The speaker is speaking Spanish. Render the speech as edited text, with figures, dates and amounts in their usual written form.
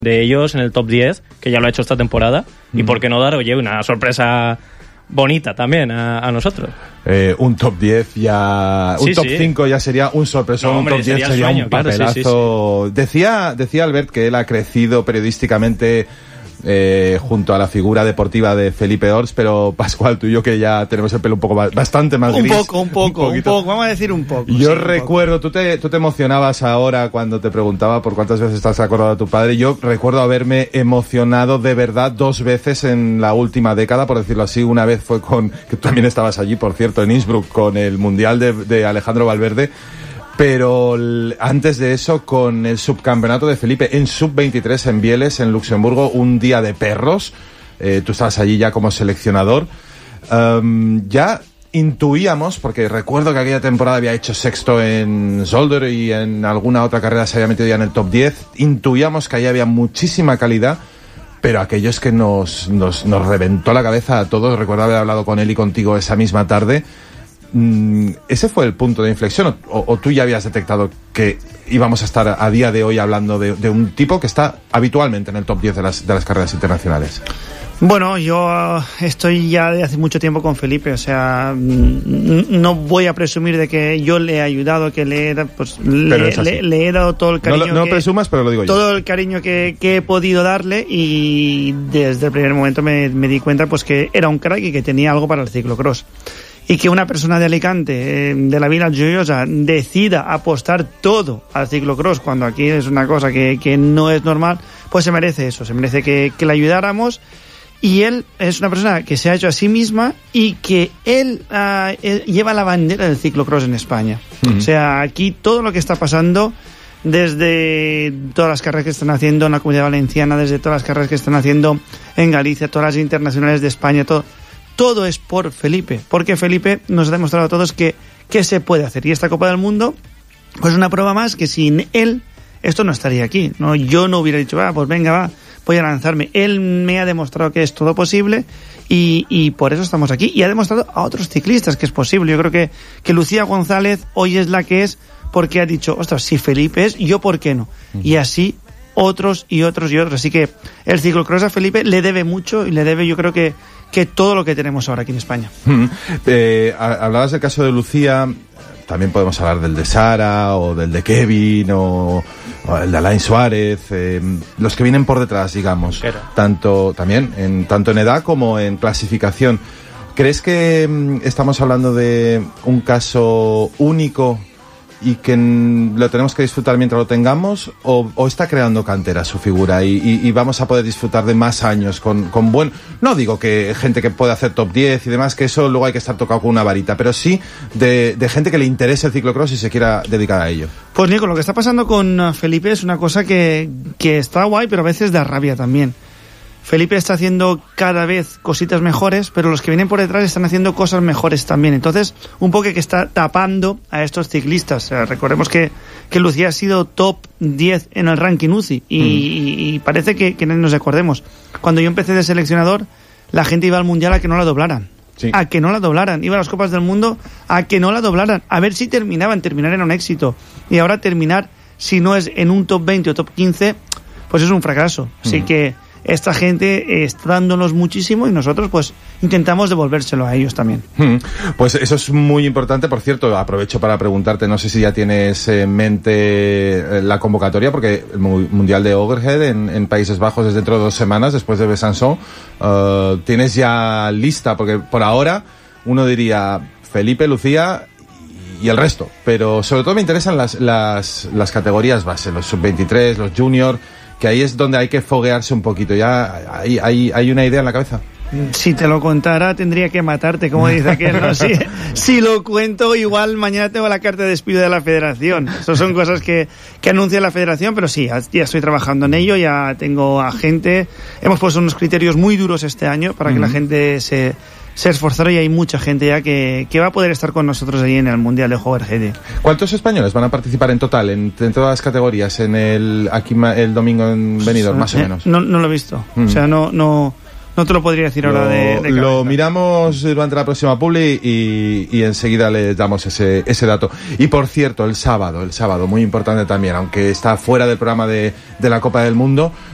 de ellos en el top 10, que ya lo ha hecho esta temporada, y por qué no dar, oye, una sorpresa bonita también a nosotros. Un top 10 ya... Un top 5 ya sería un sorpresón, hombre, un top 10 sería un papelazo. Decía Albert que él ha crecido periodísticamente junto a la figura deportiva de Felipe Ors, pero Pascual, tú y yo que ya tenemos el pelo un poco bastante más gris. Un poco, vamos a decir un poco. Yo recuerdo, tú te emocionabas ahora cuando te preguntaba por cuántas veces estás acordado de tu padre. Yo recuerdo haberme emocionado de verdad 2 veces en la última década, por decirlo así. Una vez fue que tú también estabas allí, por cierto, en Innsbruck, con el Mundial de Alejandro Valverde. Pero antes de eso, con el subcampeonato de Felipe en sub-23 en Bieles, en Luxemburgo, un día de perros. Tú estabas allí ya como seleccionador. Ya intuíamos, porque recuerdo que aquella temporada había hecho sexto en Zolder y en alguna otra carrera se había metido ya en el top 10. Intuíamos que ahí había muchísima calidad, pero aquello es que nos reventó la cabeza a todos. Recuerdo haber hablado con él y contigo esa misma tarde. ¿Ese fue el punto de inflexión o tú ya habías detectado que íbamos a estar a día de hoy hablando de un tipo que está habitualmente en el top 10 de las carreras internacionales? Bueno, yo estoy ya de hace mucho tiempo con Felipe, o sea, no voy a presumir de que yo le he ayudado, que le he dado todo el cariño. No presumas, pero lo digo yo. Todo el cariño que he podido darle, y desde el primer momento me di cuenta pues que era un crack y que tenía algo para el ciclocross. Y que una persona de Alicante, de la Vila Joiosa, decida apostar todo al ciclocross cuando aquí es una cosa que no es normal, pues se merece eso, se merece que le ayudáramos. Y él es una persona que se ha hecho a sí misma y que él lleva la bandera del ciclocross en España. Uh-huh. O sea, aquí todo lo que está pasando, desde todas las carreras que están haciendo en la Comunidad Valenciana, desde todas las carreras que están haciendo en Galicia, todas las internacionales de España, todo es por Felipe, porque Felipe nos ha demostrado a todos que se puede hacer. Y esta Copa del Mundo, pues una prueba más que sin él esto no estaría aquí, ¿no? Yo no hubiera dicho, pues venga, voy a lanzarme. Él me ha demostrado que es todo posible y por eso estamos aquí. Y ha demostrado a otros ciclistas que es posible. Yo creo que Lucía González hoy es la que es porque ha dicho, ostras, si Felipe es, ¿yo por qué no? Y así otros y otros y otros. Así que el ciclocross a Felipe le debe mucho y le debe, yo creo que todo lo que tenemos ahora aquí en España. Hablabas del caso de Lucía, también podemos hablar del de Sara o del de Kevin o el de Alain Suárez, los que vienen por detrás, digamos, tanto en edad como en clasificación. ¿Crees que estamos hablando de un caso único y que lo tenemos que disfrutar mientras lo tengamos, o está creando cantera su figura y vamos a poder disfrutar de más años con buen... No digo que gente que puede hacer top 10 y demás, que eso luego hay que estar tocado con una varita, pero sí de gente que le interese el ciclocross y se quiera dedicar a ello. Pues Nico, lo que está pasando con Felipe es una cosa que está guay, pero a veces da rabia también. Felipe está haciendo cada vez cositas mejores, pero los que vienen por detrás están haciendo cosas mejores también. Entonces, un poco que está tapando a estos ciclistas. O sea, recordemos que Lucía ha sido top 10 en el ranking UCI y parece que no nos acordemos. Cuando yo empecé de seleccionador, la gente iba al Mundial a que no la doblaran. Sí. A que no la doblaran. Iba a las Copas del Mundo a que no la doblaran. A ver si terminar era un éxito. Y ahora terminar, si no es en un top 20 o top 15, pues es un fracaso. Así que esta gente está dándonos muchísimo y nosotros pues intentamos devolvérselo a ellos también. Pues eso es muy importante. Por cierto, aprovecho para preguntarte, no sé si ya tienes en mente la convocatoria, porque el Mundial de Overhead en Países Bajos es dentro de 2 semanas, después de Besançon. ¿Tienes ya lista? Porque por ahora uno diría Felipe, Lucía y el resto, pero sobre todo me interesan las categorías base, los sub-23, los junior, que ahí es donde hay que foguearse un poquito. ¿Ya hay una idea en la cabeza? Si te lo contara tendría que matarte, como dice aquel, ¿no? Si lo cuento, igual mañana tengo la carta de despido de la federación. Esas son cosas que anuncia la federación, pero sí, ya estoy trabajando en ello, ya tengo a gente. Hemos puesto unos criterios muy duros este año para que la gente se esforzara, y hay mucha gente ya que va a poder estar con nosotros ahí en el Mundial de Overhead. ¿Cuántos españoles van a participar en total en todas las categorías aquí el domingo en Benidorm, más o menos? No lo he visto. O sea, no te lo podría decir ahora de cabeza. Lo miramos durante la próxima publi y enseguida le damos ese dato. Y por cierto, el sábado, muy importante también, aunque está fuera del programa de la Copa del Mundo,